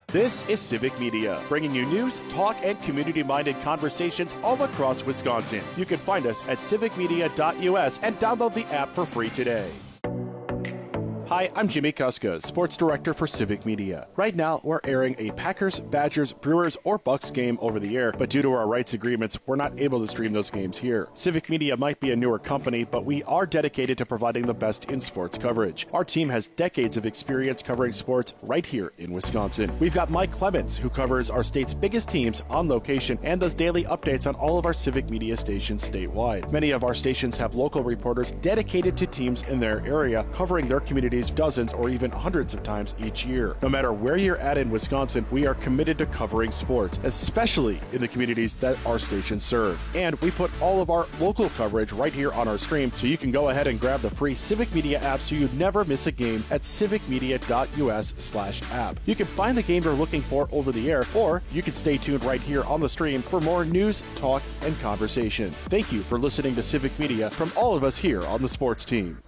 This is Civic Media, bringing you news, talk, and community-minded conversations all across Wisconsin. You can find us at civicmedia.us and download the app for free today. Hi, I'm Jimmy Kuska, Sports Director for Civic Media. Right now, we're airing a Packers, Badgers, Brewers, or Bucks game over the air, but due to our rights agreements, we're not able to stream those games here. Civic Media might be a newer company, but we are dedicated to providing the best in sports coverage. Our team has decades of experience covering sports right here in Wisconsin. We've got Mike Clemens, who covers our state's biggest teams on location and does daily updates on all of our Civic Media stations statewide. Many of our stations have local reporters dedicated to teams in their area, covering their communities dozens or even hundreds of times each year. No matter where you're at in Wisconsin, we are committed to covering sports, especially in the communities that our stations serve. And we put all of our local coverage right here on our stream, so you can go ahead and grab the free Civic Media app so you never miss a game at civicmedia.us/app. You can find the game you're looking for over the air, or you can stay tuned right here on the stream for more news, talk, and conversation. Thank you for listening to Civic Media from all of us here on the sports team.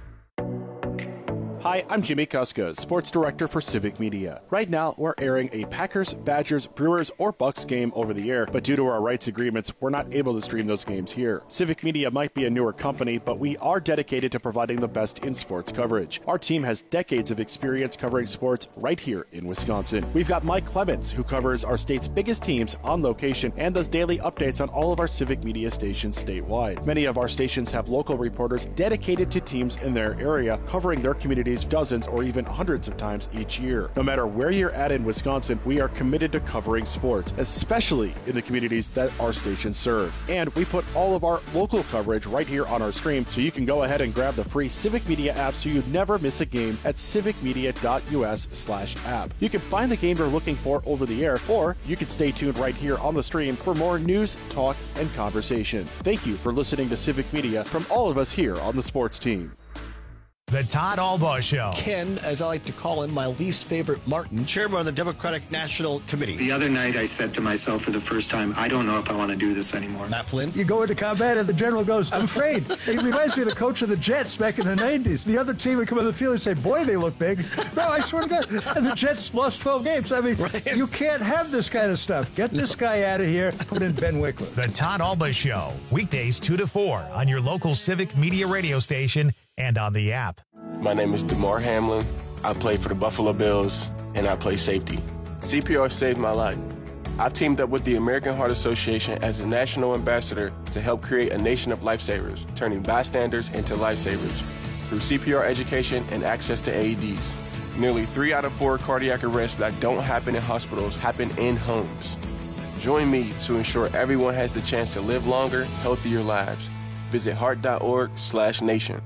Hi, I'm Jimmy Kuska, Sports Director for Civic Media. Right now, we're airing a Packers, Badgers, Brewers, or Bucks game over the air, but due to our rights agreements, we're not able to stream those games here. Civic Media might be a newer company, but we are dedicated to providing the best in sports coverage. Our team has decades of experience covering sports right here in Wisconsin. We've got Mike Clemens, who covers our state's biggest teams on location and does daily updates on all of our Civic Media stations statewide. Many of our stations have local reporters dedicated to teams in their area, covering their communities dozens or even hundreds of times each year. No matter where you're at in Wisconsin, we are committed to covering sports, especially in the communities that our stations serve. And we put all of our local coverage right here on our stream, so you can go ahead and grab the free Civic Media app so you never miss a game at civicmedia.us/app. You can find the game you're looking for over the air, or you can stay tuned right here on the stream for more news, talk, and conversation. Thank you for listening to Civic Media from all of us here on the sports team. The Todd Albaugh Show. Ken, as I like to call him, my least favorite Martin, chairman of the Democratic National Committee. The other night I said to myself for the first time, I don't know if I want to do this anymore. Matt Flynn. You go into combat and the general goes, I'm afraid. It reminds me of the coach of the Jets back in the 90s. The other team would come on the field and say, boy, they look big. No, I swear to God. And the Jets lost 12 games. I mean, right. You can't have this kind of stuff. Get this guy out of here. Put in Ben Wickler. The Todd Albaugh Show. Weekdays 2 to 4 on your local Civic Media radio station and on the app. My name is DeMar Hamlin. I play for the Buffalo Bills, and I play safety. CPR saved my life. I've teamed up with the American Heart Association as a national ambassador to help create a nation of lifesavers, turning bystanders into lifesavers through CPR education and access to AEDs. Nearly 3 out of 4 cardiac arrests that don't happen in hospitals happen in homes. Join me to ensure everyone has the chance to live longer, healthier lives. Visit heart.org/nation.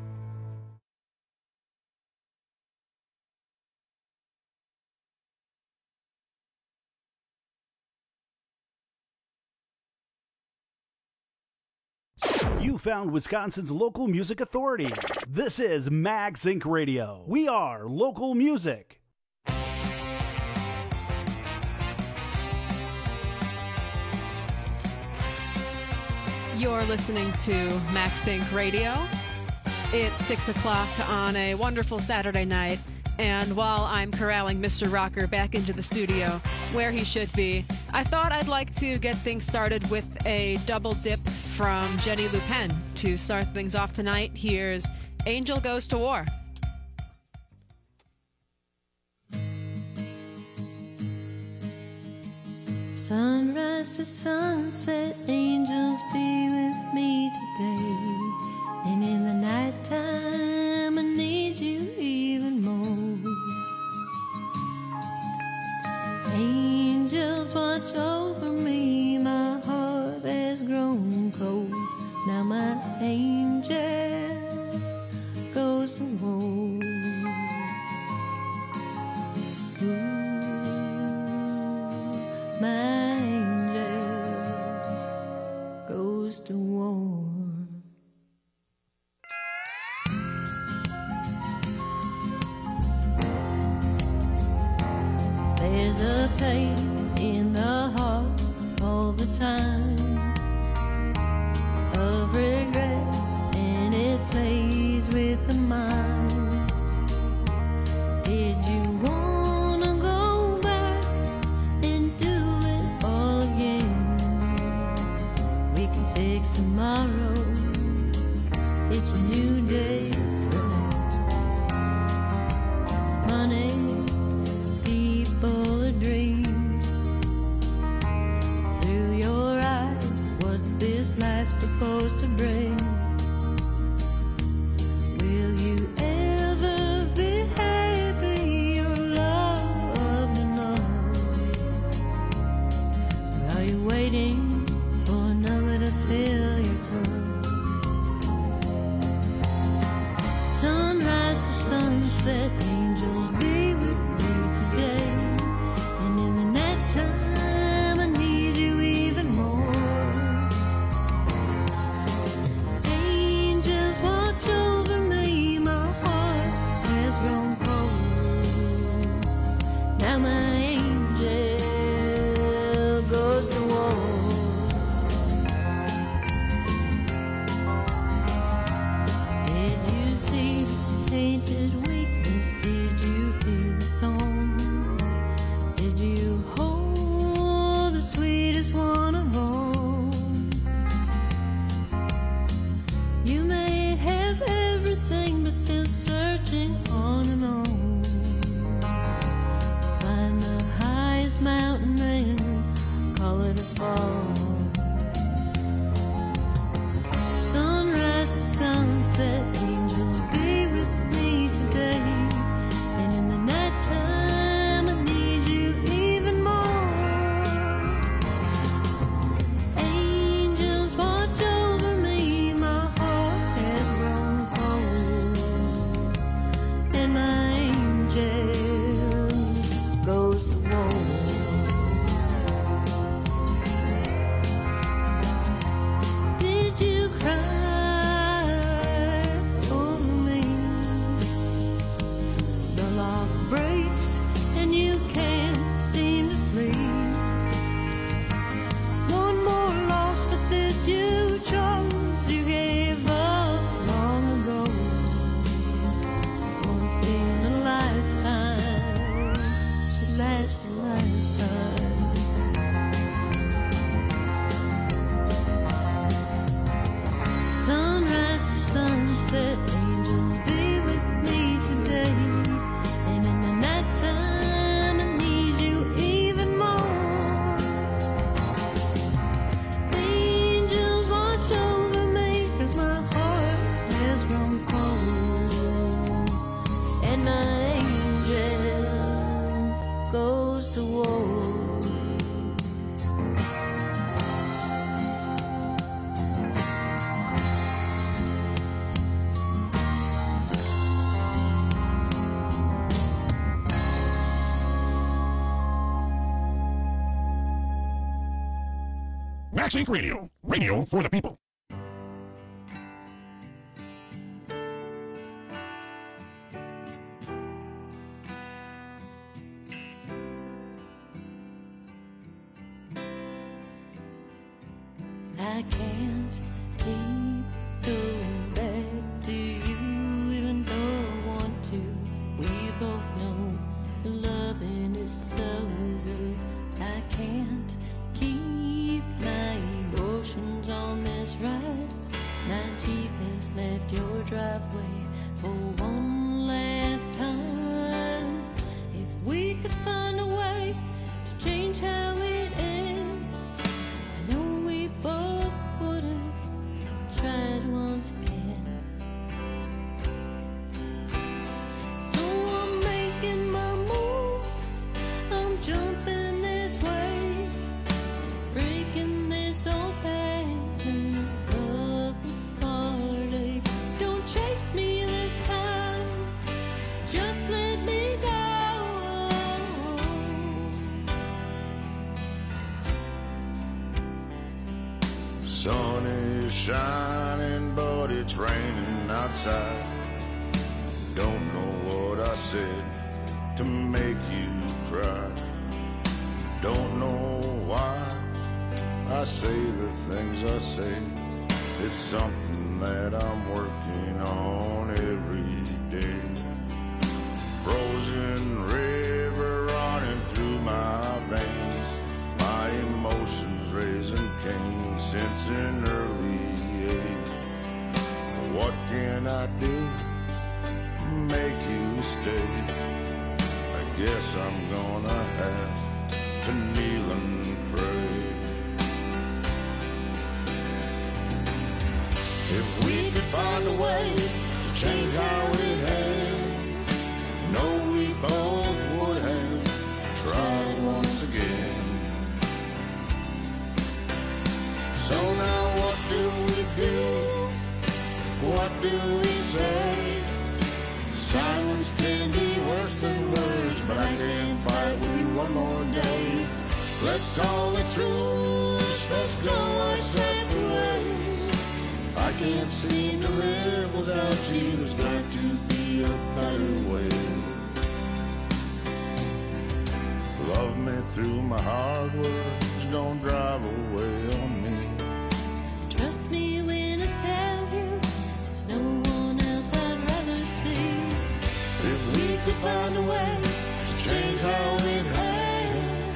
You found Wisconsin's local music authority. This is Mag Sync Radio. We are local music. You're listening to Mag Sync Radio. It's 6 o'clock on a wonderful Saturday night. And while I'm corralling Mr. Rocker back into the studio where he should be, I thought I'd like to get things started with a double dip from Jenny Lupin. To start things off tonight, here's Angel Goes to War. Sunrise to sunset, angels be with me today. And in the nighttime, I need you even more. Angels watch over me, my heart has grown cold. Now my angel goes to war. Ooh, my angel goes to war. There's a pain in the heart all the time of regret, and it plays with the mind. Did you wanna go back can't seem to sleep. One more loss, but this you chose. You gave up long ago. Once in a lifetime should last a lifetime. Sunrise to sunset, angels be with me today. And in the nighttime I need you even more. Angels watch over me, 'cause my heart has grown cold. And my angel goes to war. Max Inc. Radio. Radio for the people. I can't keep going back to you, even though I want to. We both know loving is so good. I can't keep my emotions on this ride. My Jeep has left your driveway for one last time. If we could find a way to change how it ends, I know we both would have tried once again. So I'm making my move, I'm jumping this way, breaking this old pattern of heartache. Don't chase me this time, just let me go. Sun is shining, but it's raining outside. Don't know what I said to make you cry. Don't know why I say the things I say. It's something that I'm working on every day. Frozen river running through my veins, my emotions raising Cain since an early age. What can I do to make you stay? I guess I'm gonna have to kneel and pray. If we could find a way to change how it ends, no, we both would have tried once again. So now what do we do? What do we say? Silence can be worse than words, but I can't fight with you one more day. Let's call the truce, let's go our separate ways. I can't seem to live without you, there's got to be a better way. Love me through my hard words, don't drive away on me. Trust me when I tell you, there's no one else I'd rather see. If we could find a way to change how it ends,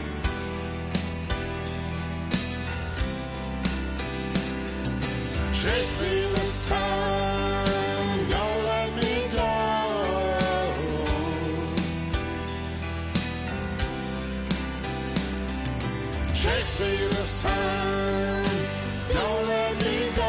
chase me this time, don't let me go. Chase me this time, don't let me go.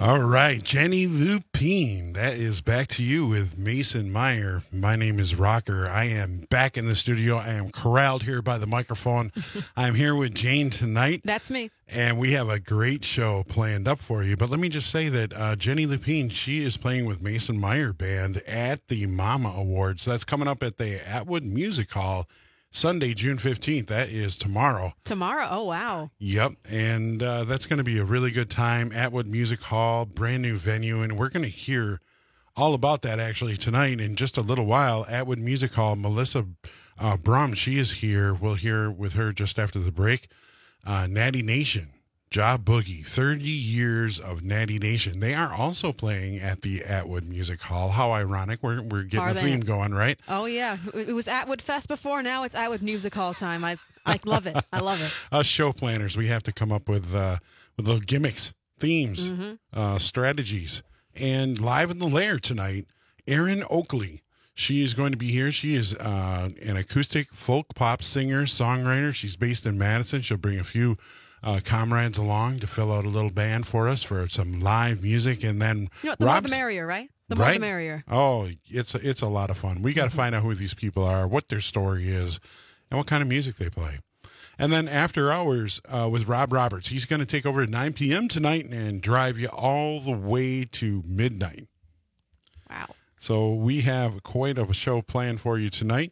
All right, Jenny Lupine, that is back to you with Mason Meyer. My name is Rocker. I am back in the studio. I am corralled here by the microphone. I'm here with Jane tonight. That's me. And we have a great show planned up for you. But let me just say that Jenny Lupine, she is playing with Mason Meyer Band at the Mama Awards. That's coming up at the Atwood Music Hall Sunday, June 15th. That is tomorrow. Tomorrow? Oh, wow. Yep. And that's going to be a really good time. Atwood Music Hall, brand new venue. And we're going to hear all about that actually tonight in just a little while. Atwood Music Hall, Melissa Brum, she is here. We'll hear with her just after the break. Natty Nation, Job Boogie, 30 years of Natty Nation. They are also playing at the Atwood Music Hall. How ironic. We're getting a theme going, right? Oh, yeah. It was Atwood Fest before. Now it's Atwood Music Hall time. I love it. I love it. Us show planners, we have to come up with little gimmicks, themes, strategies. And live in the lair tonight, Erin Oakley. She is going to be here. She is an acoustic folk pop singer, songwriter. She's based in Madison. She'll bring a few comrades along to fill out a little band for us for some live music. And then the more the merrier, right? The more the merrier. Oh, it's a lot of fun. We got to find out who these people are, what their story is, and what kind of music they play. And then after hours with Rob Roberts. He's going to take over at 9 p.m. tonight and drive you all the way to midnight. Wow. So we have quite a show planned for you tonight.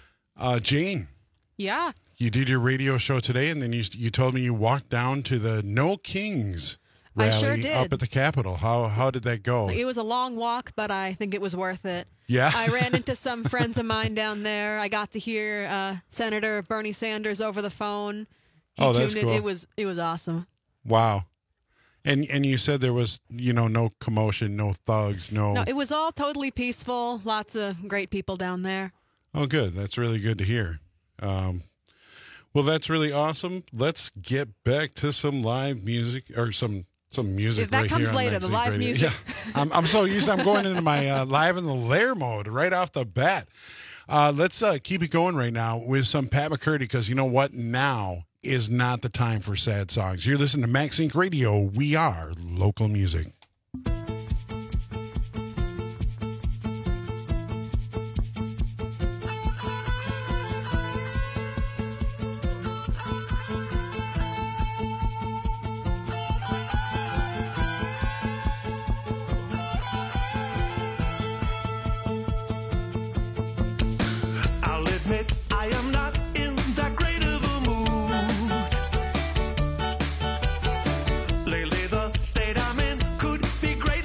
Jane. Yeah. You did your radio show today, and then you told me you walked down to the No Kings rally I sure did. up at the Capitol. How did that go? It was a long walk, but I think it was worth it. Yeah. I ran into some friends of mine down there. I got to hear Senator Bernie Sanders over the phone. That's cool. It was awesome. Wow. And you said there was, no commotion, no thugs, No, it was all totally peaceful. Lots of great people down there. Oh, good. That's really good to hear. Well, that's really awesome. Let's get back to some live music or some music. That right comes here later. on The Magazine live Radio. music. Yeah. I'm so used. I'm going into my live in the lair mode right off the bat. Let's keep it going right now with some Pat McCurdy because you know what? Now is not the time for sad songs. You're listening to Max Inc. Radio. We are local music. I'll admit I am not in that great of a mood. Lately the state I'm in could be great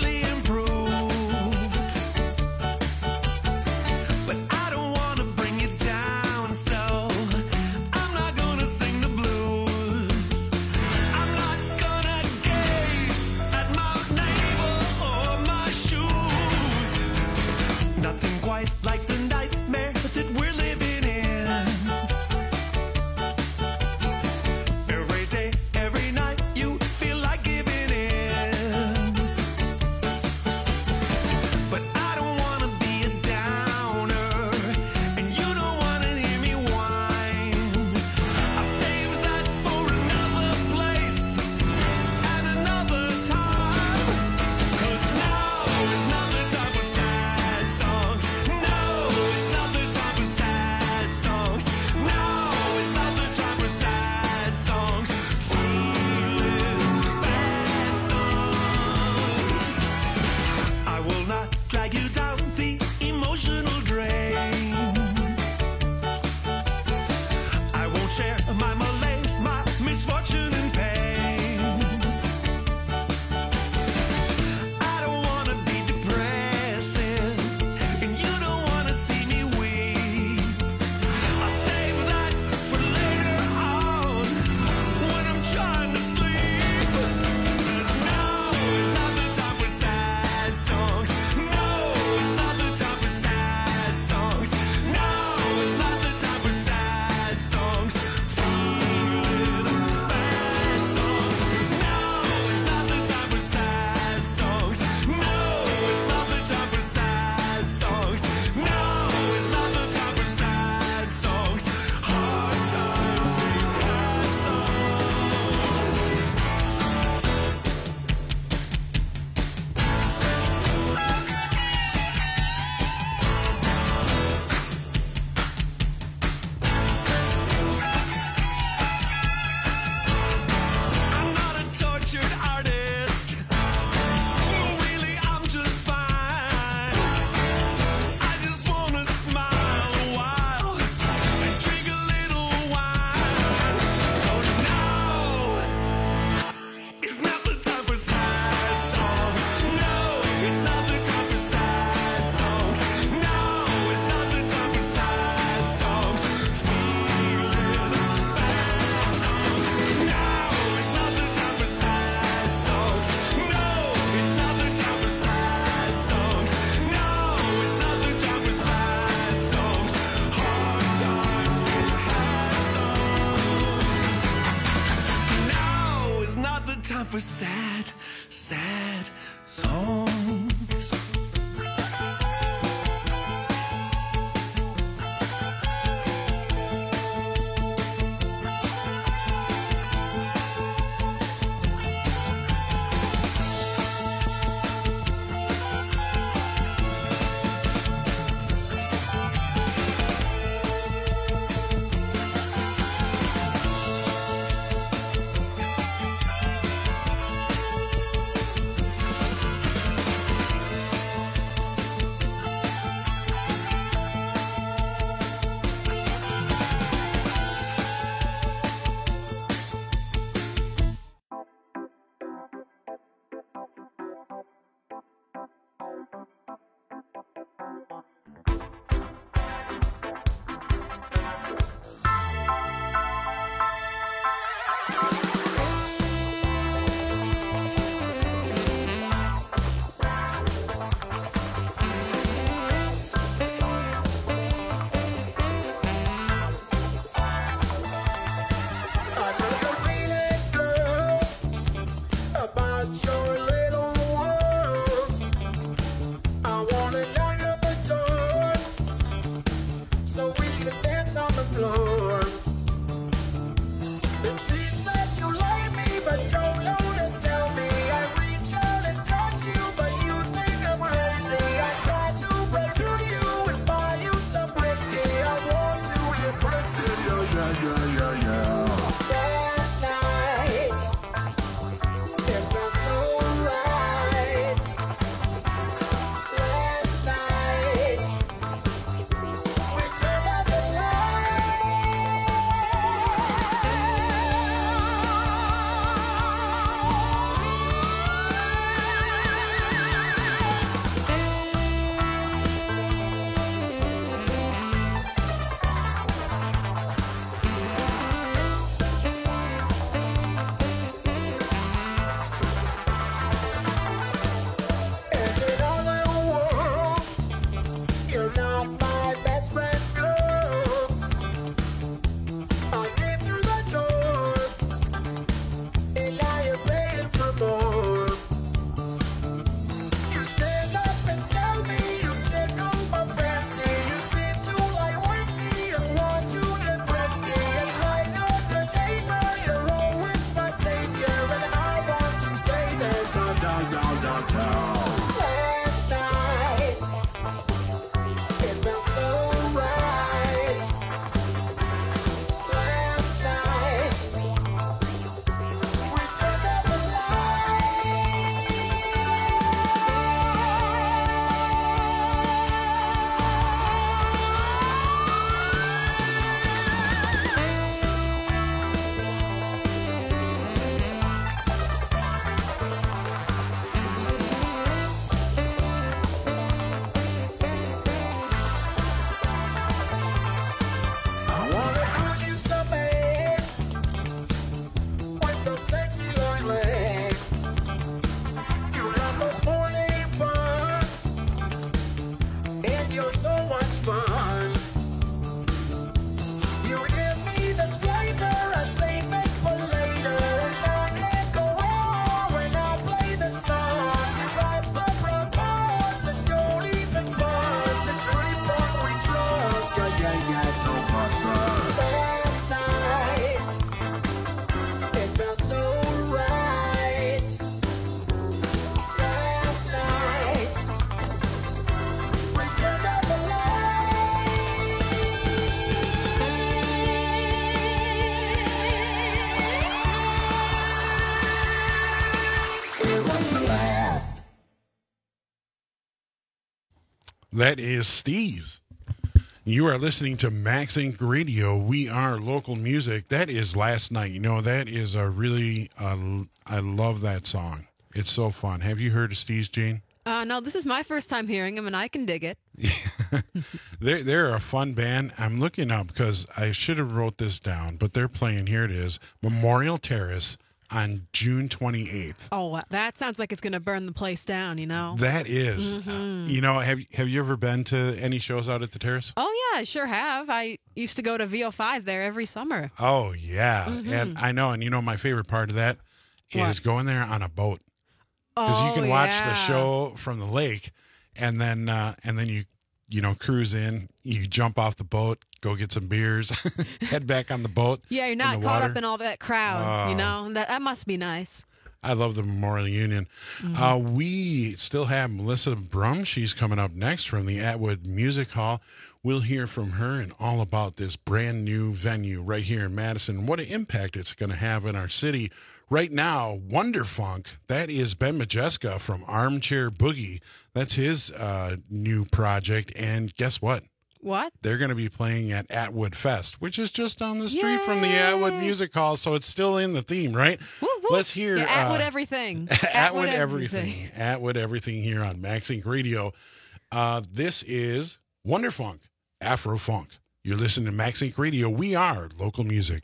That is Steez. You are listening to Max Inc. Radio. We are local music. That is Last Night. You know, that is a really, I love that song. It's so fun. Have you heard of Steez, Jane? No, this is my first time hearing him, and I can dig it. They're a fun band. I'm looking up because I should have wrote this down, but they're playing, here it is, Memorial Terrace on June 28th. Oh, that sounds like it's going to burn the place down, you know? That is. You know, have you ever been to any shows out at the Terrace? Oh, yeah, I sure have. I used to go to VO5 there every summer. Oh, yeah. And I know, and you know, my favorite part of that is going there on a boat. Because you can watch the show from the lake, and then you know, cruise in, you jump off the boat, go get some beers, head back on the boat. Yeah, you're not caught up in all that crowd, you know? That must be nice. I love the Memorial Union. We still have Melissa Brum. She's coming up next from the Atwood Music Hall. We'll hear from her and all about this brand new venue right here in Madison, what an impact it's going to have in our city. Right now, Wonderfunk, that is Ben Majeska from Armchair Boogie. That's his new project. And guess what? What? They're going to be playing at Atwood Fest, which is just down the street from the Atwood Music Hall. So it's still in the theme, right? Woo, woo. Let's hear Atwood everything. Atwood everything. Atwood everything here on Max Inc. Radio. This is Wonderfunk, Afro Funk. You're listening to Max Inc. Radio. We are local music.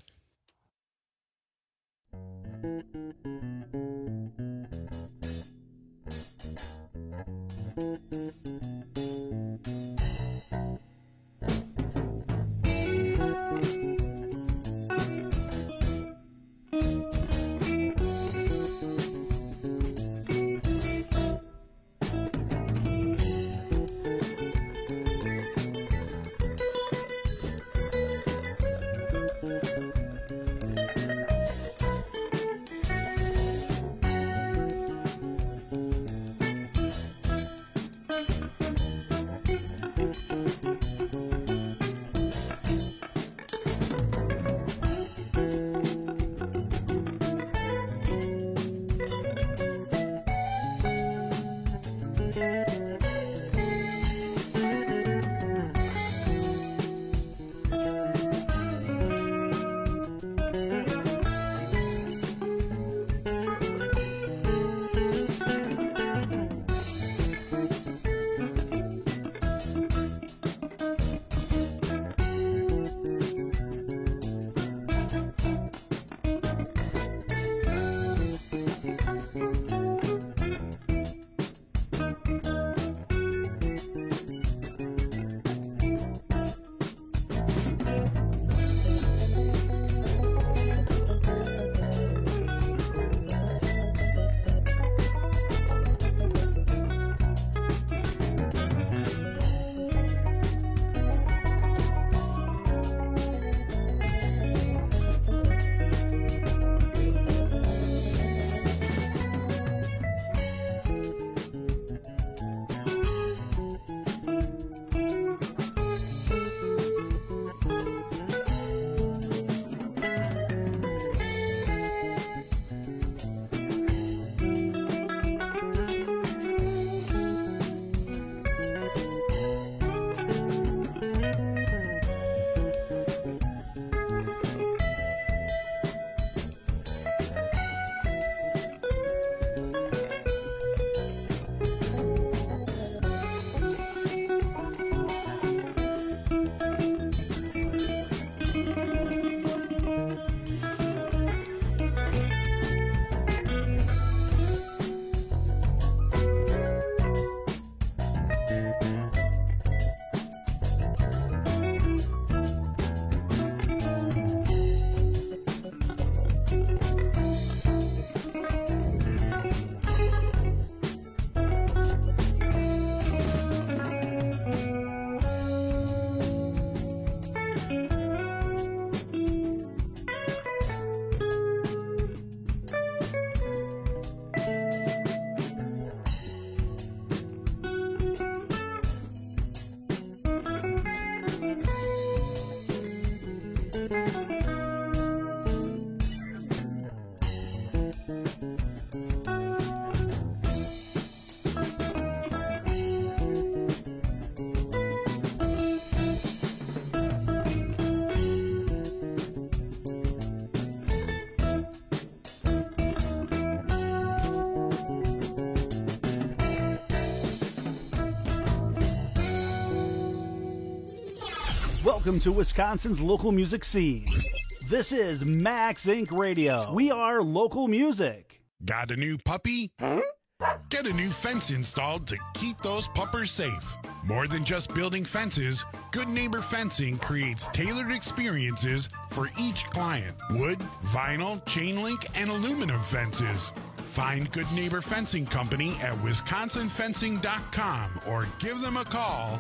Welcome to Wisconsin's local music scene. This is Max Inc. Radio. We are local music. Got a new puppy? Get a new fence installed to keep those puppers safe. More than just building fences, Good Neighbor Fencing creates tailored experiences for each client. Wood, vinyl, chain link, and aluminum fences. Find Good Neighbor Fencing Company at wisconsinfencing.com or give them a call,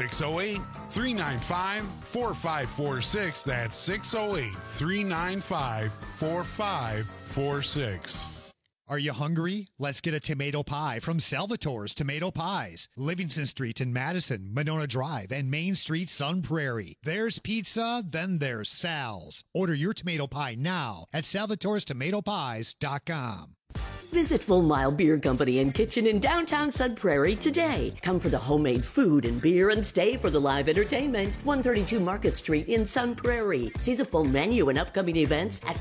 608-395-4546. That's 608-395-4546. Are you hungry? Let's get a tomato pie from Salvatore's Tomato Pies. Livingston Street in Madison, Monona Drive, and Main Street, Sun Prairie. There's pizza, then there's Sal's. Order your tomato pie now at salvatorestomatopies.com. Visit Full Mile Beer Company and Kitchen in downtown Sun Prairie today. Come for the homemade food and beer and stay for the live entertainment. 132 Market Street in Sun Prairie. See the full menu and upcoming events at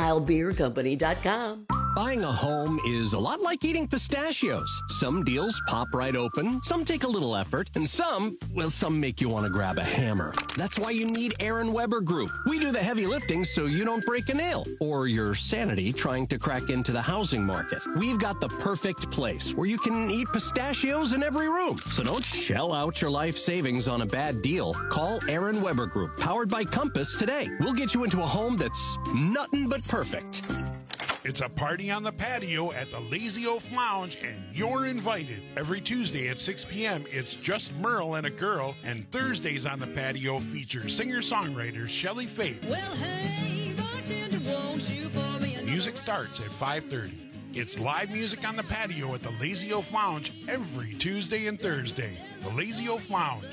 FullMileBeerCompany.com. Buying a home is a lot like eating pistachios. Some deals pop right open, some take a little effort, and some make you want to grab a hammer. That's why you need Aaron Weber Group. We do the heavy lifting so you don't break a nail or your sanity trying to crack into the housing market. We've got the perfect place where you can eat pistachios in every room. So don't shell out your life savings on a bad deal. Call Aaron Weber Group, powered by Compass, today. We'll get you into a home that's nothing but perfect. It's a party on the patio at the Lazy Oaf Lounge, and you're invited. Every Tuesday at 6 p.m., it's just Merle and a girl, and Thursdays on the patio feature singer-songwriter Shelley Faith. Well, hey, bartender, won't you pour me a... Music starts at 5:30. It's live music on the patio at the Lazy Oaf Lounge every Tuesday and Thursday. The Lazy Oaf Lounge,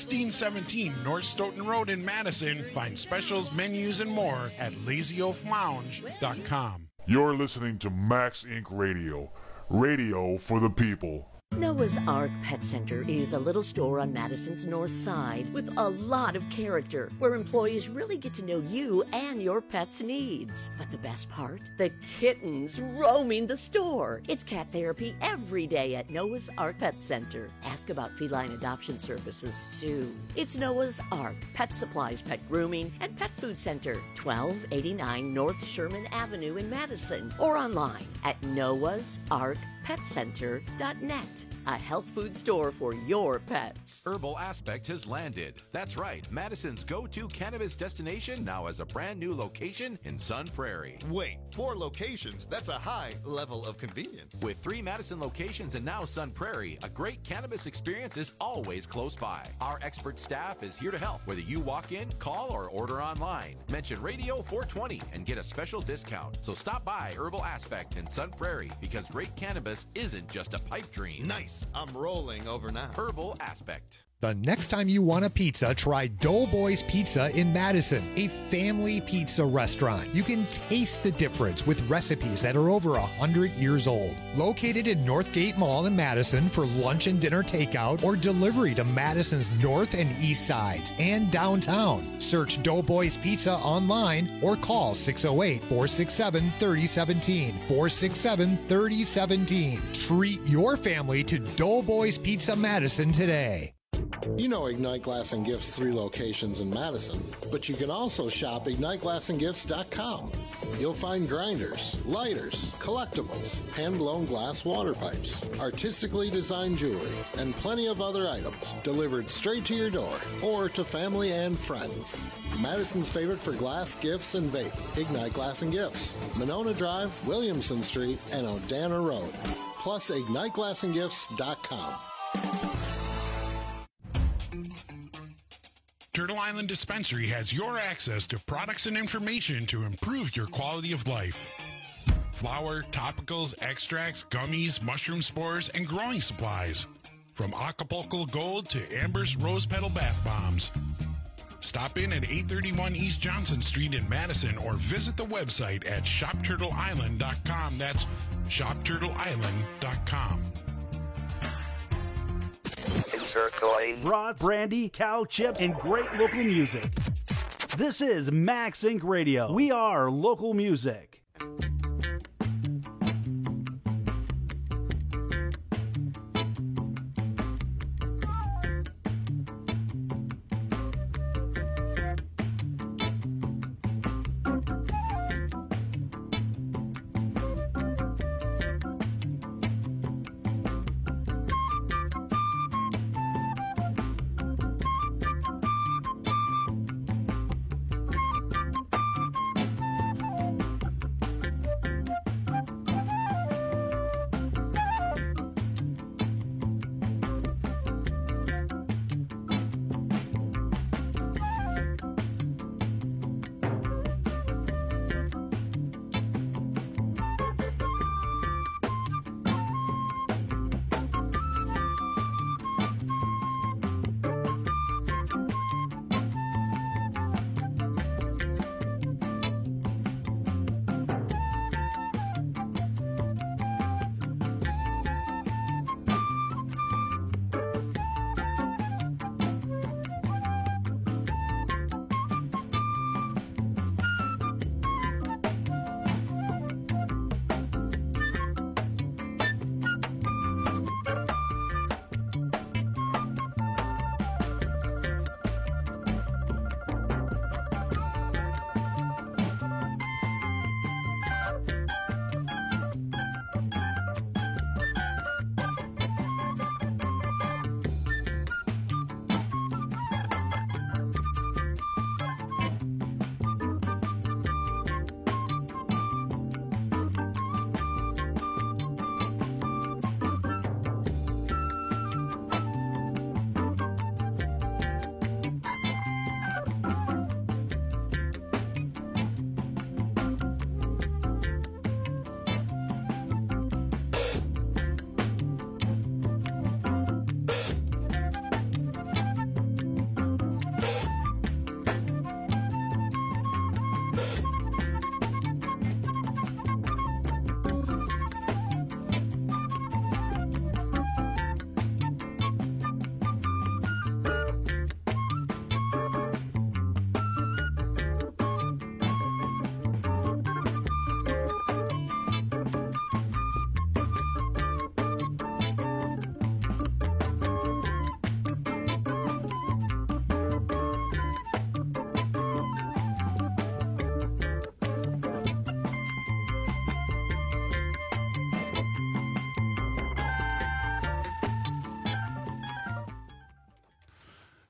1617 North Stoughton Road in Madison. Find specials, menus, and more at LazyOafLounge.com. You're listening to Max Inc. Radio. Radio for the people. Noah's Ark Pet Center is a little store on Madison's north side with a lot of character, where employees really get to know you and your pet's needs. But the best part? The kittens roaming the store. It's cat therapy every day at Noah's Ark Pet Center. Ask about feline adoption services, too. It's Noah's Ark Pet Supplies, Pet Grooming, and Pet Food Center, 1289 North Sherman Avenue in Madison, or online at noahsarkpetcenter.net. A health food store for your pets. Herbal Aspect has landed. That's right. Madison's go-to cannabis destination now has a brand new location in Sun Prairie. Wait, 4 locations? That's a high level of convenience. With 3 Madison locations and now Sun Prairie, a great cannabis experience is always close by. Our expert staff is here to help, whether you walk in, call, or order online. Mention Radio 420 and get a special discount. So stop by Herbal Aspect in Sun Prairie, because great cannabis isn't just a pipe dream. Nice. I'm rolling over now. Herbal Aspect. The next time you want a pizza, try Doughboys Pizza in Madison, a family pizza restaurant. You can taste the difference with recipes that are over 100 years old. Located in Northgate Mall in Madison for lunch and dinner takeout or delivery to Madison's north and east sides and downtown. Search Doughboys Pizza online or call 608-467-3017. 467-3017. Treat your family to Doughboys Pizza Madison today. You know Ignite Glass and Gifts 3 locations in Madison, but you can also shop IgniteGlassandGifts.com. You'll find grinders, lighters, collectibles, hand-blown glass water pipes, artistically designed jewelry, and plenty of other items delivered straight to your door or to family and friends. Madison's favorite for glass, gifts, and vape, Ignite Glass and Gifts, Monona Drive, Williamson Street, and Odana Road. Plus IgniteGlassandGifts.com. Turtle Island Dispensary has your access to products and information to improve your quality of life. Flour, topicals, extracts, gummies, mushroom spores, and growing supplies. From Acapulco Gold to Amber's Rose Petal Bath Bombs. Stop in at 831 East Johnson Street in Madison or visit the website at shopturtleisland.com. That's shopturtleisland.com. Brats, brandy, cow chips, and great local music. This is Max Inc. Radio. We are local music.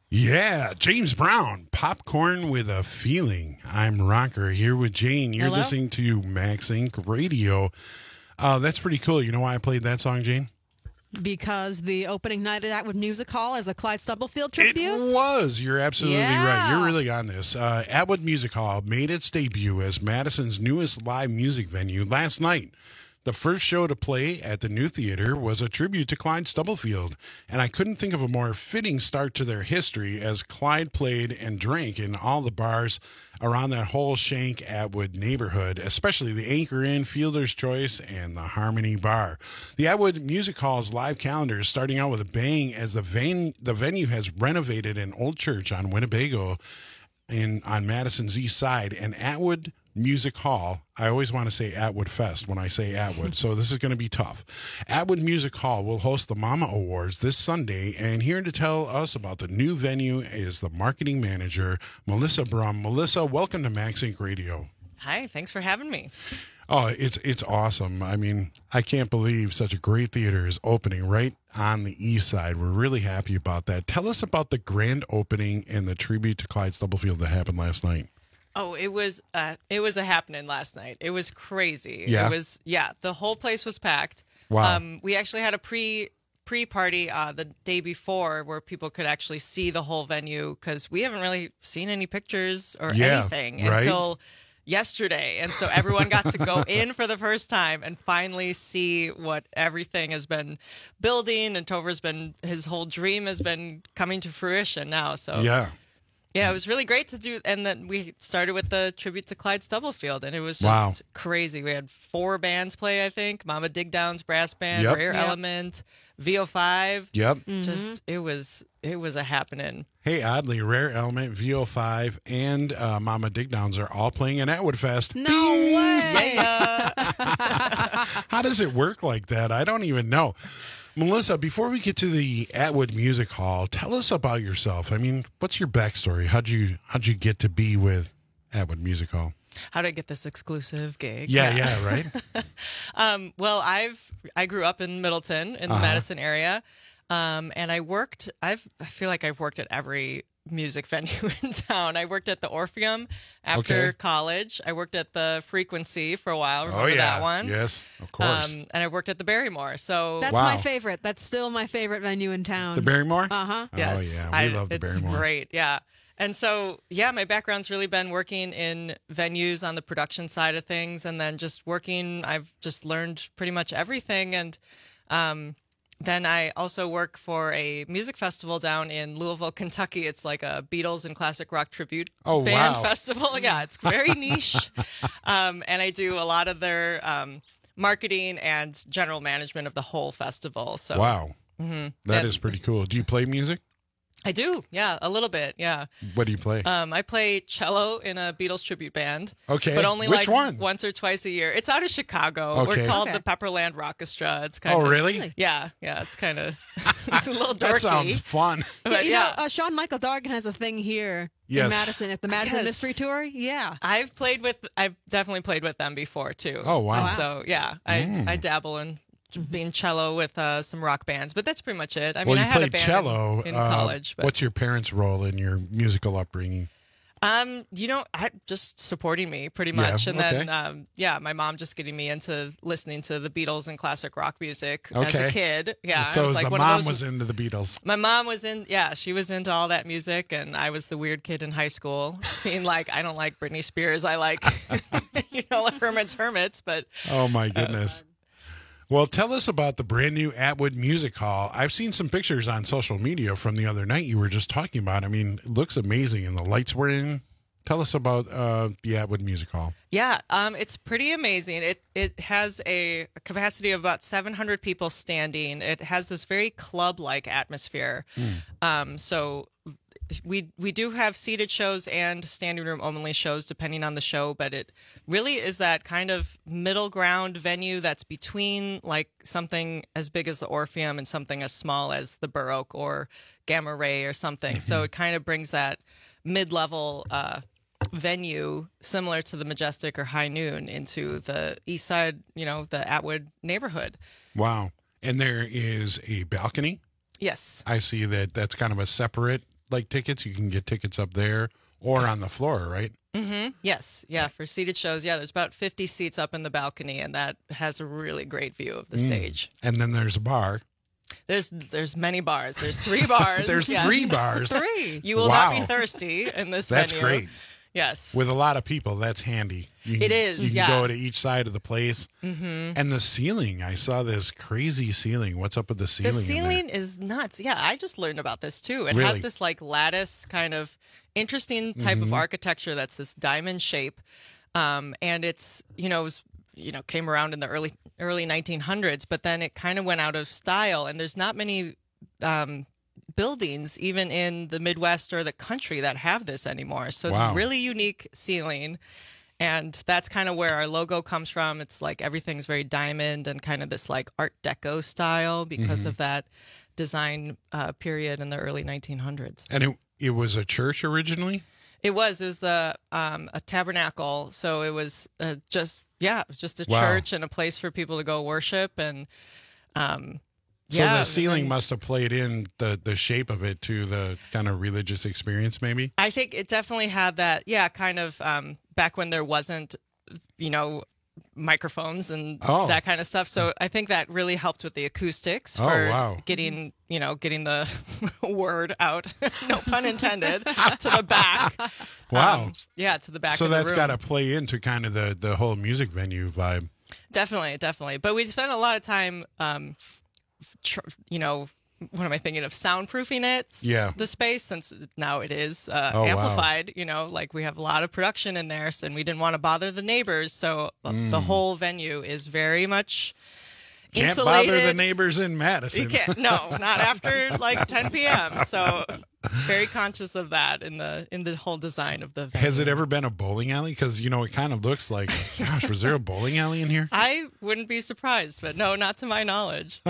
Yeah, James Brown, Popcorn with a Feeling. I'm Rocker here with Jane. You're Hello? listening to Max Inc. Radio. That's pretty cool. You know why I played that song, Jane? Because the opening night of Atwood Music Hall is a Clyde Stubblefield tribute? It was. You're absolutely Yeah. right. You're really on this. Atwood Music Hall made its debut as Madison's newest live music venue last night. The first show to play at the new theater was a tribute to Clyde Stubblefield, and I couldn't think of a more fitting start to their history as Clyde played and drank in all the bars around that whole Shank Atwood neighborhood, especially the Anchor Inn, Fielder's Choice, and the Harmony Bar. The Atwood Music Hall's live calendar is starting out with a bang as the venue has renovated an old church on Winnebago on Madison's east side, and Atwood Music Hall, I always want to say Atwood Fest when I say Atwood, so this is going to be tough. Atwood Music Hall will host the Mama Awards this Sunday, and here to tell us about the new venue is the marketing manager, Melissa Brum. Melissa, welcome to Max Inc. Radio. Hi, thanks for having me. Oh, it's awesome. I mean, I can't believe such a great theater is opening right on the east side. We're really happy about that. Tell us about the grand opening and the tribute to Clyde Stubblefield that happened last night. Oh, it was a happening last night. It was crazy. Yeah? It was, the whole place was packed. Wow. We actually had a pre-party the day before where people could actually see the whole venue because we haven't really seen any pictures or anything until yesterday. And so everyone got to go in for the first time and finally see what everything has been building, and his whole dream has been coming to fruition now. So yeah, it was really great to do. And then we started with the tribute to Clyde Stubblefield, and it was just crazy. We had 4 bands play, I think. Mama Digdown's brass band, Rare Element, VO5. Yep. Just, it was a happening. Hey, oddly, Rare Element, VO5, and Mama Digdowns are all playing at Atwood Fest. No way! How does it work like that? I don't even know. Melissa, before we get to the Atwood Music Hall, tell us about yourself. I mean, what's your backstory? How'd you get to be with Atwood Music Hall? How did I get this exclusive gig? Yeah, right. Well, I grew up in Middleton in the Madison area, and I feel like I've worked at every music venue in town. I worked at the Orpheum after college. I worked at the Frequency for a while. Remember that one? Yes, of course. And I worked at the Barrymore. So that's my favorite. That's still my favorite venue in town. The Barrymore? Uh-huh. Yes. Oh, yeah. We love the Barrymore. It's great. Yeah. And so, my background's really been working in venues on the production side of things, and then just working, I've just learned pretty much everything. And then I also work for a music festival down in Louisville, Kentucky. It's like a Beatles and classic rock tribute band festival. Yeah, it's very niche. And I do a lot of their marketing and general management of the whole festival. So wow. That is pretty cool. Do you play music? I do, yeah, a little bit, yeah. What do you play? I play cello in a Beatles tribute band. Okay, but only which one? Once or twice a year. It's out of Chicago. Okay. We're called the Pepperland Rockestra. It's kind of. Oh, really? Yeah, it's kind of. It's a little dorky. That sounds fun. But you know, Sean Michael Dargan has a thing here in Madison at the Madison Mystery Tour. Yeah, I've definitely played with them before too. Oh wow! So I dabble in being cello with some rock bands, but that's pretty much it. I mean, well, I had a played band cello in college. But... What's your parents' role in your musical upbringing? Just supporting me pretty much, and then my mom just getting me into listening to the Beatles and classic rock music as a kid. Yeah, so I was like the mom was into the Beatles. My mom was she was into all that music, and I was the weird kid in high school, being like, I don't like Britney Spears, I like, Hermits, but oh my goodness. Well, tell us about the brand new Atwood Music Hall. I've seen some pictures on social media from the other night you were just talking about. I mean, it looks amazing, and the lights were in. Tell us about the Atwood Music Hall. Yeah, it's pretty amazing. It has a capacity of about 700 people standing. It has this very club-like atmosphere. So we do have seated shows and standing room only shows depending on the show, but it really is that kind of middle ground venue that's between like something as big as the Orpheum and something as small as the Baroque or Gamma Ray or something. So it kind of brings that mid-level venue similar to the Majestic or High Noon into the east side, the Atwood neighborhood. Wow. And there is a balcony? Yes. I see that's kind of a separate like tickets, you can get tickets up there or on the floor, right? Mm-hmm. Yes. Yeah. For seated shows. Yeah. There's about 50 seats up in the balcony, and that has a really great view of the stage. And then there's a bar. There's many bars. There's 3 bars. There's 3 bars. 3. You will not be thirsty in this That's venue. great. Yes. With a lot of people, that's handy. It is, You can go to each side of the place. Mm-hmm. And the ceiling, I saw this crazy ceiling. What's up with the ceiling? The in there? ceiling is nuts. Yeah, I just learned about this too. It Really? has this like lattice kind of interesting type of architecture that's this diamond shape. And it's, came around in the early 1900s, but then it kind of went out of style, and there's not many buildings even in the Midwest or the country that have this anymore. So it's a really unique ceiling, and that's kind of where our logo comes from. It's like everything's very diamond and kind of this like Art Deco style because of that design period in the early 1900s. And it was a church originally? It was a tabernacle. So it was just a church and a place for people to go worship. And so the ceiling must have played in the shape of it to the kind of religious experience, maybe? I think it definitely had that, kind of back when there wasn't, microphones and that kind of stuff. So I think that really helped with the acoustics for getting the word out, no pun intended, to the back. Wow. To the back so of the that's room. got to play into kind of the whole music venue vibe. Definitely. But we spent a lot of time, what am I thinking of? Soundproofing it, the space, since now it is amplified. Like we have a lot of production in there, and we didn't want to bother the neighbors. So the whole venue is very much insulated. Can't bother the neighbors in Madison. You can't. No, not after like 10 p.m. So very conscious of that in the whole design of the venue. Has it ever been a bowling alley? Because, it kind of looks like, gosh, was there a bowling alley in here? I wouldn't be surprised, but no, not to my knowledge.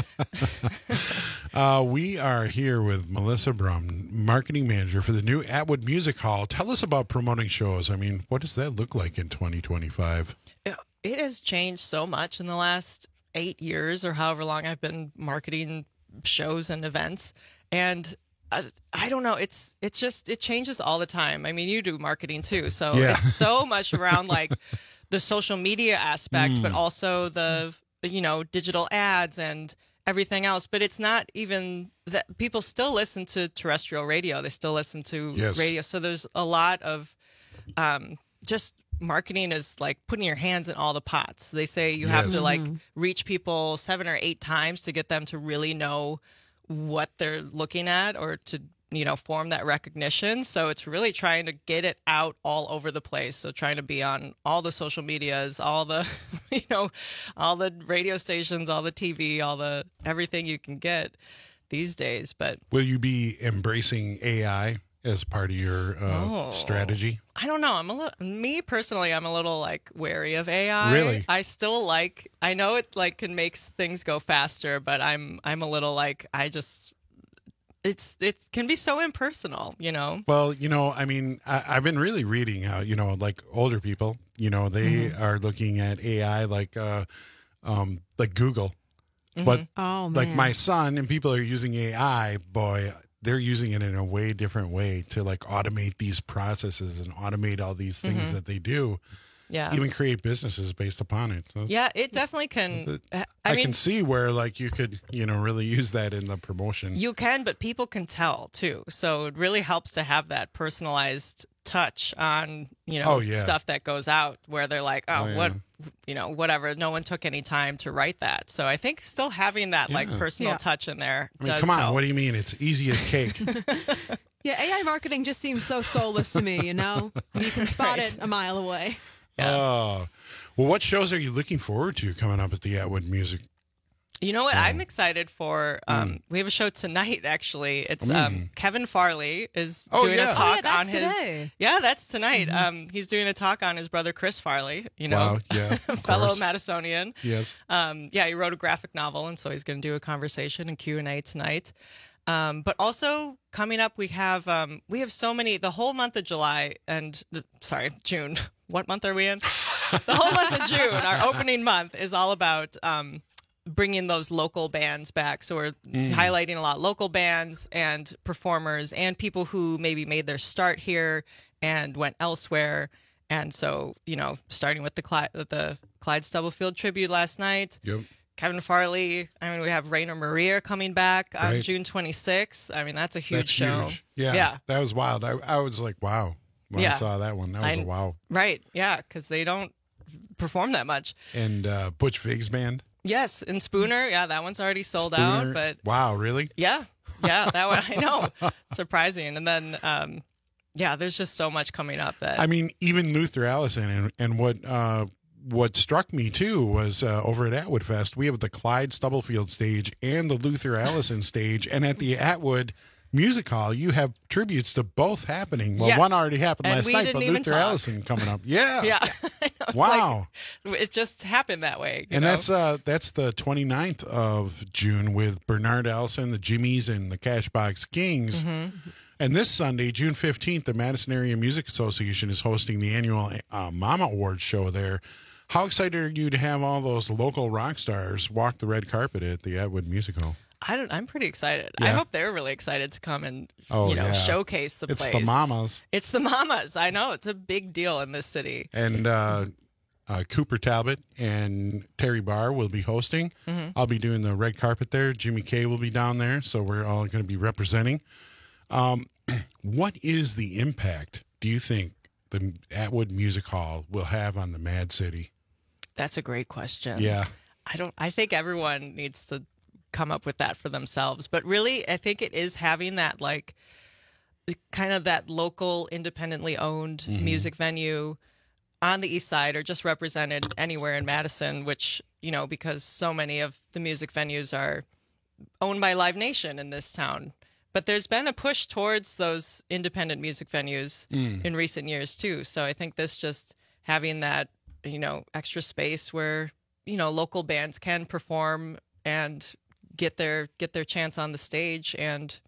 We are here with Melissa Brum, marketing manager for the new Atwood Music Hall. Tell us about promoting shows. I mean, what does that look like in 2025? It has changed so much in the last 8 years or however long I've been marketing shows and events. And I don't know. It changes all the time. I mean, you do marketing too. So it's so much around like the social media aspect, but also the, digital ads and everything else. But it's not even that people still listen to terrestrial radio. They still listen to radio. So there's a lot of just marketing is like putting your hands in all the pots. They say you have to like reach people 7 or 8 times to get them to really know what they're looking at or to, form that recognition. So it's really trying to get it out all over the place. So trying to be on all the social medias, all the, all the radio stations, all the TV, everything you can get these days. But will you be embracing AI as part of your strategy? I don't know. Me personally, I'm a little like wary of AI. Really? I still I know it like can make things go faster, but I'm a little like, it can be so impersonal, Well, I mean, I've been really reading how, like older people, they are looking at AI like Google. But like my son and people are using AI, boy, they're using it in a way different way to like automate these processes and automate all these things that they do. Yeah. Even create businesses based upon it. So yeah, it definitely can. I can see where like you could, really use that in the promotion. You can, but people can tell too. So it really helps to have that personalized touch on, stuff that goes out where they're like, whatever. No one took any time to write that. So I think still having that like personal touch in there. I mean, does come on. help. What do you mean? It's easy as cake. Yeah, AI marketing just seems so soulless to me, You can spot it a mile away. Yeah. Well, what shows are you looking forward to coming up at the Atwood Music? You know what? I'm excited for. We have a show tonight. Actually, it's Kevin Farley is doing a talk on his. Today. Yeah, that's tonight. He's doing a talk on his brother Chris Farley. Wow, yeah, fellow Madisonian. Yes. He wrote a graphic novel, and so he's going to do a conversation and Q&A tonight. But also coming up, we have so many. The whole month of July and June. What month are we in? The whole month of June, our opening month, is all about bringing those local bands back. So we're highlighting a lot local bands and performers and people who maybe made their start here and went elsewhere. And so, starting with the Clyde Stubblefield tribute last night. Yep. Kevin Farley. I mean, we have Rainer Maria coming back on June 26th. I mean, that's a huge show. Huge. Yeah. That was wild. I was like, wow. When I saw that one, that was a wow. Right. Yeah. Because they don't perform that much. And Butch Vig's band. Yes. And Spooner. Yeah. That one's already sold out. But wow. Really? Yeah. Yeah. That one. I know. Surprising. And then, there's just so much coming up that. I mean, even Luther Allison and what struck me too was over at Atwood Fest, we have the Clyde Stubblefield stage and the Luther Allison stage. And at the Atwood Music Hall, you have tributes to both happening. Well, one already happened last night, but Luther Allison coming up. Yeah. Yeah. Wow. It just happened that way. And that's the 29th of June with Bernard Allison, the Jimmies, and the Cashbox Kings. Mm-hmm. And this Sunday, June 15th, the Madison Area Music Association is hosting the annual Mama Awards show there. How excited are you to have all those local rock stars walk the red carpet at the Atwood Music Hall? I'm pretty excited. Yeah. I hope they're really excited to come and showcase the place. It's the mamas. It's the mamas. I know. It's a big deal in this city. And Cooper Talbot and Terry Barr will be hosting. Mm-hmm. I'll be doing the red carpet there. Jimmy Kay will be down there, so we're all going to be representing. What is the impact, do you think, the Atwood Music Hall will have on the Mad City? That's a great question. Yeah. I think everyone needs to come up with that for themselves. But really, I think it is having that, like, kind of that local, independently owned music venue on the east side or just represented anywhere in Madison, which, because so many of the music venues are owned by Live Nation in this town. But there's been a push towards those independent music venues in recent years, too. So I think this just having that, extra space where, local bands can perform and get their chance on the stage. And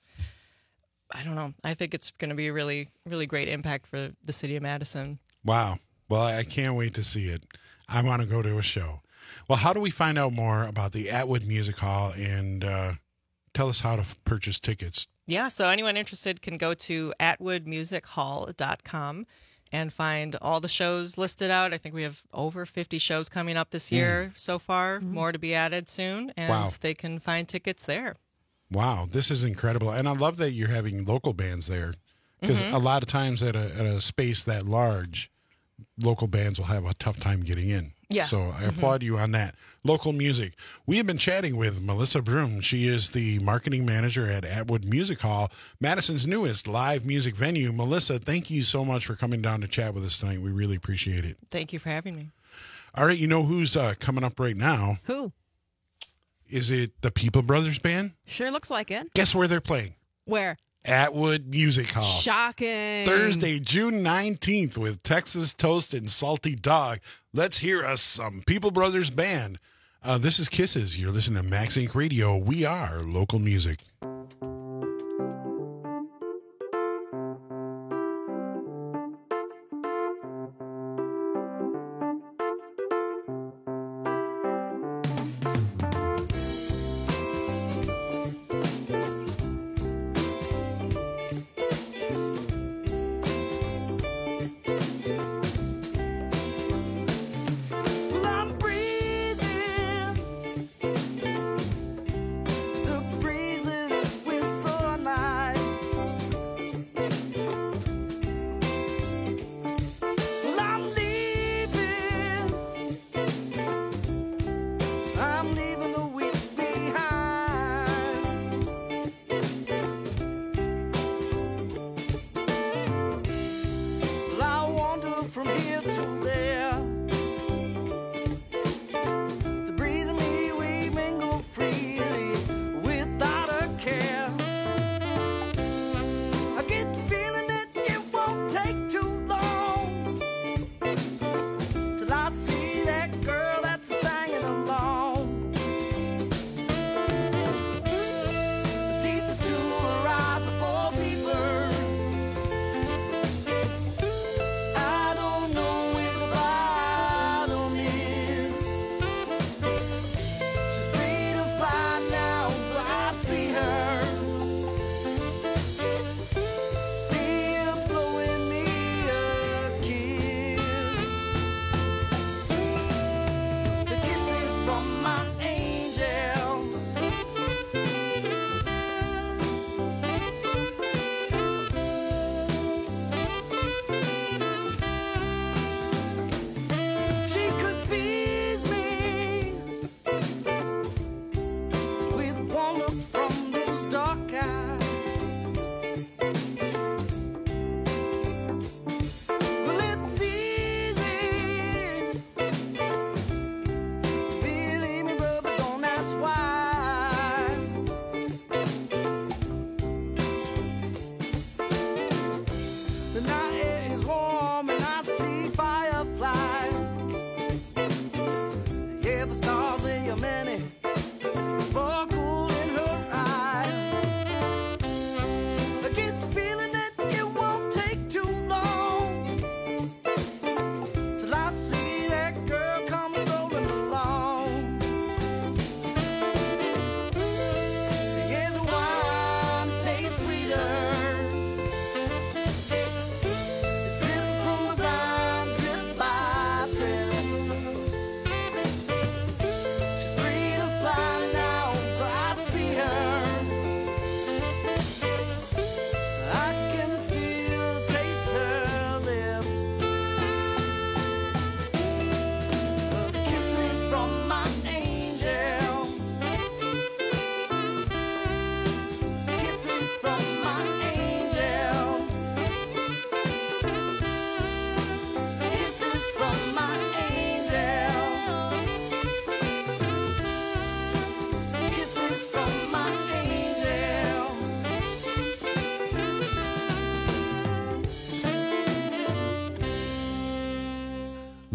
I don't know. I think it's going to be a really, really great impact for the city of Madison. Wow. Well, I can't wait to see it. I want to go to a show. Well, how do we find out more about the Atwood Music Hall and tell us how to purchase tickets? Yeah, so anyone interested can go to atwoodmusichall.com and find all the shows listed out. I think we have over 50 shows coming up this year so far, more to be added soon, and they can find tickets there. Wow, this is incredible. And I love that you're having local bands there because a lot of times at a space that large, local bands will have a tough time getting in. Yeah. So I applaud you on that. Local music. We have been chatting with Melissa Broom. She is the marketing manager at Atwood Music Hall, Madison's newest live music venue. Melissa, thank you so much for coming down to chat with us tonight. We really appreciate it. Thank you for having me. All right, you know who's coming up right now? Who? Is it the People Brothers Band? Sure looks like it. Guess where they're playing? Where? Atwood Music Hall. Shocking. Thursday, June 19th with Texas Toast and Salty Dog. Let's hear us some People Brothers Band. This is Kisses. You're listening to Max Inc. Radio. We are local music. I'm breathing the breeze that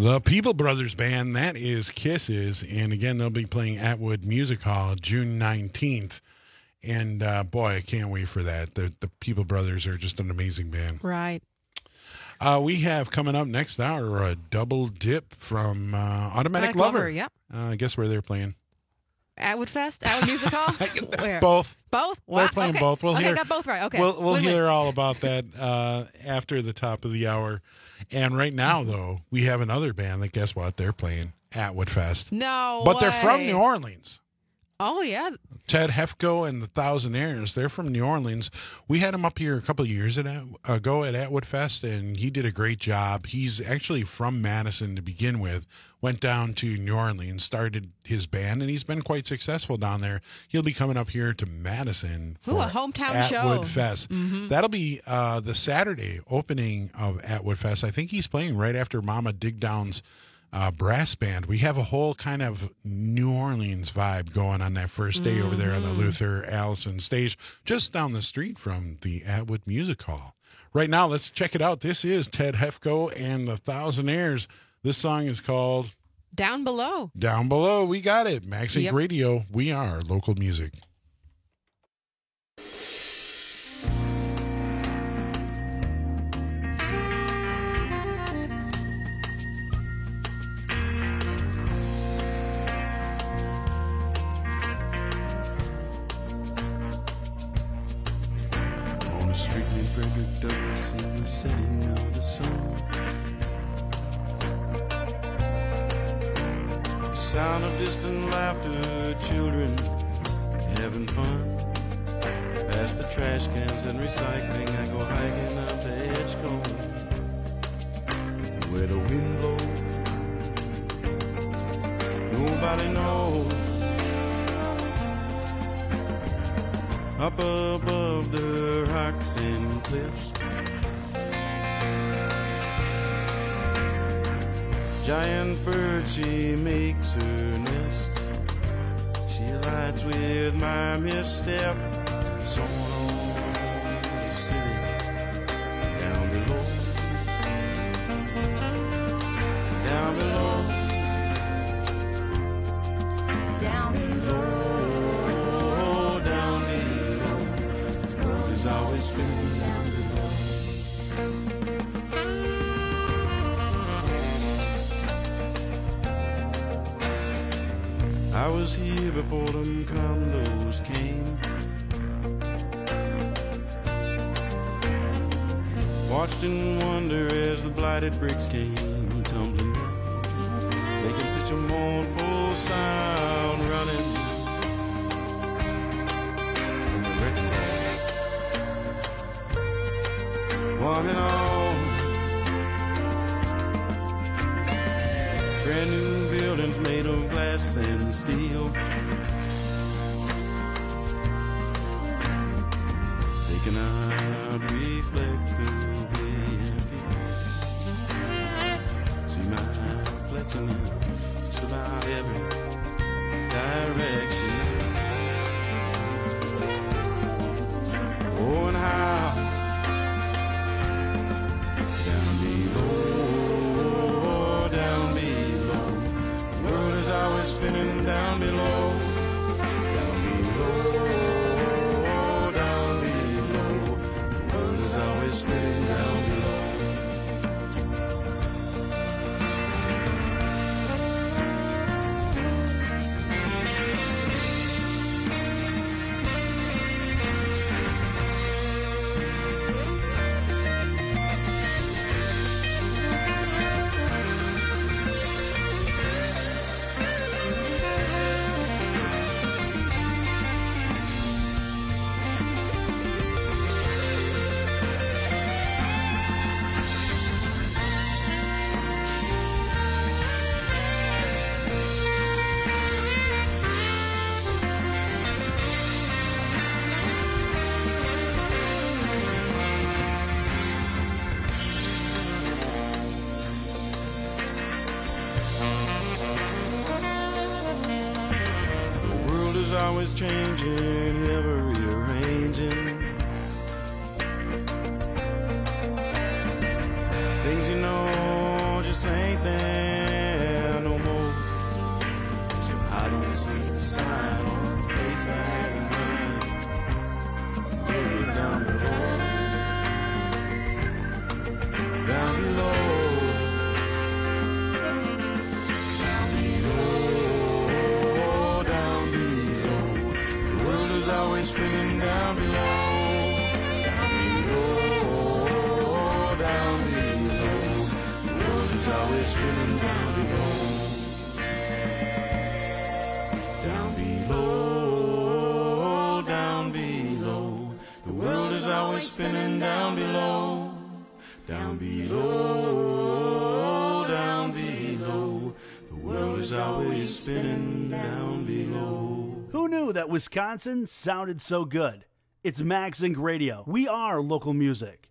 The People Brothers Band, that is Kisses. And again, they'll be playing Atwood Music Hall June 19th. And boy, I can't wait for that. The People Brothers are just an amazing band. Right. We have coming up next hour a double dip from Automatic Lover. Yep. Guess where they're playing? Atwood Fest? Atwood Music Hall? Where? Both. Both? Wow. They're playing okay. both. We'll okay, hear, got both right. Okay. We'll hear all about that after the top of the hour. And right now, though, we have another band that, guess what? They're playing Atwood Fest. No But way. they're from New Orleans. Oh, yeah. Ted Hefko and the Thousandaires. They're from New Orleans. We had him up here a couple of years ago at Atwood Fest, and he did a great job. He's actually from Madison to begin with, went down to New Orleans, started his band, and he's been quite successful down there. He'll be coming up here to Madison for a hometown Atwood show. Fest. Mm-hmm. That'll be the Saturday opening of Atwood Fest. I think he's playing right after Mama Digdown's brass band. We have a whole kind of New Orleans vibe going on that first day over there on the Luther Allison stage, just down the street from the Atwood Music Hall. Right now, let's check it out. This is Ted Hefko and the Thousandaires. This song is called Down Below. Down Below. We got it. Max Inc. Yep. Radio. We are local music. Street named Frederick Douglass in the setting of the sun. Sound of distant laughter, children having fun. Past the trash cans and recycling, I go hiking up to Edgecombe, where the wind blows. Nobody knows. Up above the rocks and cliffs, giant bird, she makes her nest. She alights with my misstep, someone on the city down below, down below, down below. Always feeling down below. I was here before them condos came. Watched in wonder as the blighted bricks came tumbling down, making such a mournful sound running from the wrecking ball. One and all, brand new buildings made of glass and steel. They cannot reflect the way I feel. See my reflection in just about every direction. Oh, and how spinning down below, down below, down below. The world is always spinning down below. Always changing, ever rearranging. Things you know just ain't them always spinning down below. Down below, down below. The world is always spinning down below. Down below, down below. The world is always spinning down below. Down below, down below. The world is always spinning down below. Who knew that Wisconsin sounded so good? It's Max Inc. Radio. We are local music.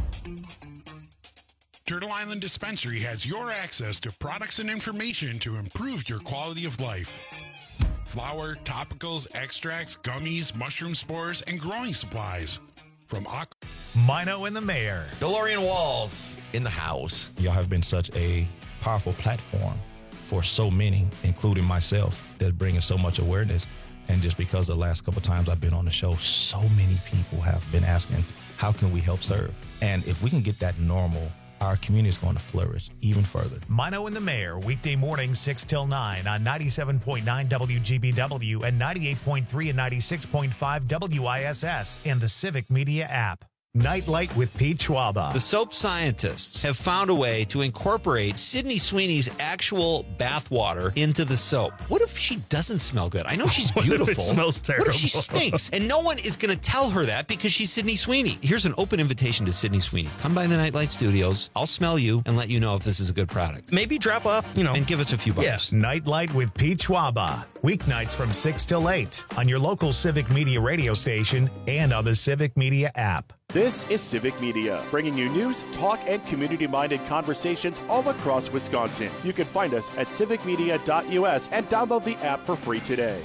Turtle Island Dispensary has your access to products and information to improve your quality of life. Flour, topicals, extracts, gummies, mushroom spores, and growing supplies. From Mino and the Mayor. DeLorean Walls in the house. Y'all have been such a powerful platform for so many, including myself, that's bringing so much awareness. And just because the last couple of times I've been on the show, so many people have been asking, how can we help serve? And if we can get that normal, our community is going to flourish even further. Mino and the Mayor, weekday mornings 6 till 9 on 97.9 WGBW and 98.3 and 96.5 WISS and the Civic Media app. Nightlight with Pete Schwaba. The soap scientists have found a way to incorporate Sydney Sweeney's actual bath water into the soap. What if she doesn't smell good? I know she's beautiful. What if it smells terrible? What if she stinks? And no one is going to tell her that because she's Sydney Sweeney. Here's an open invitation to Sydney Sweeney. Come by the Nightlight Studios. I'll smell you and let you know if this is a good product. Maybe drop off, and give us a few bucks. Yes. Nightlight with Pete Schwaba. Weeknights from 6 till 8 on your local Civic Media radio station and on the Civic Media app. This is Civic Media, bringing you news, talk, and community-minded conversations all across Wisconsin. You can find us at civicmedia.us and download the app for free today.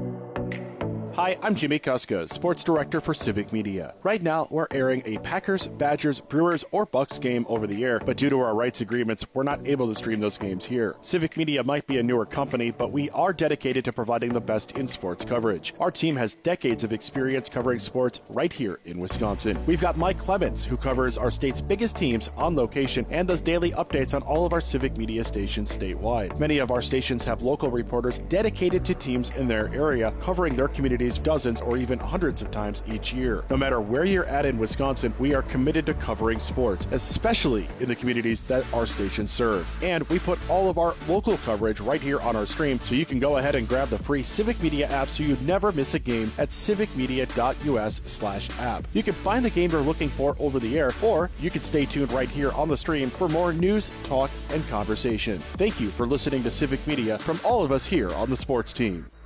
Hi, I'm Jimmy Kuska, Sports Director for Civic Media. Right now, we're airing a Packers, Badgers, Brewers, or Bucks game over the air, but due to our rights agreements, we're not able to stream those games here. Civic Media might be a newer company, but we are dedicated to providing the best in sports coverage. Our team has decades of experience covering sports right here in Wisconsin. We've got Mike Clemens, who covers our state's biggest teams on location and does daily updates on all of our Civic Media stations statewide. Many of our stations have local reporters dedicated to teams in their area, covering their communities dozens or even hundreds of times each year. No matter where you're at in Wisconsin, we are committed to covering sports, especially in the communities that our stations serve. And we put all of our local coverage right here on our stream, so you can go ahead and grab the free Civic Media app so you never miss a game at civicmedia.us/app. You can find the game you're looking for over the air, or you can stay tuned right here on the stream for more news, talk, and conversation. Thank you for listening to Civic Media from all of us here on the sports team.